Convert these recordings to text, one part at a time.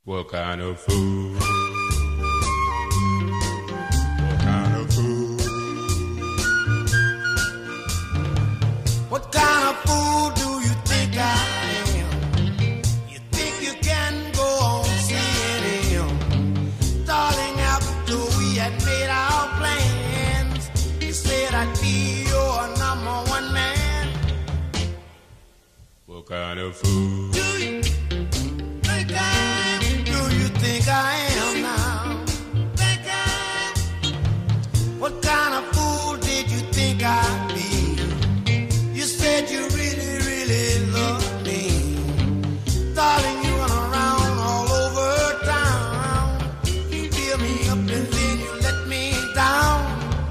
What kind of food? What kind of food? What kind of fool do you think I am? You think you can go on seeing him? Darling, after we had made our plans, you said I'd be your number one man. What kind of food? Do you think I am now? What kind of fool did you think I'd be? You said you really, really love me. Darling, you run around all over town. You fill me up and then you let me down.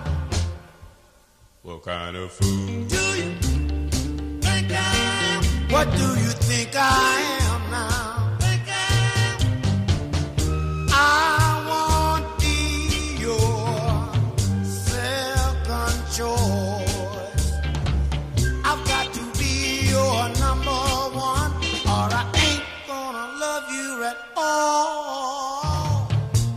What kind of food? Do you think I am? What do you think I am now? I want be your second choice. I've got to be your number one, or I ain't gonna love you at all.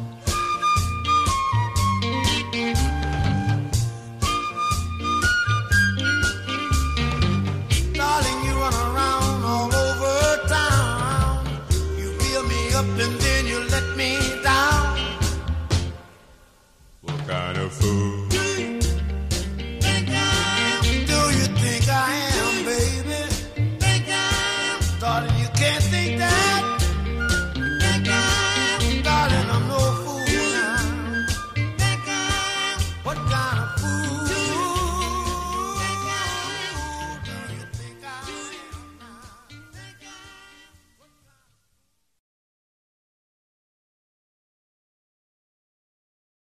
Darling, you run around all over town. You fill me up and then you let me down. What kind of food?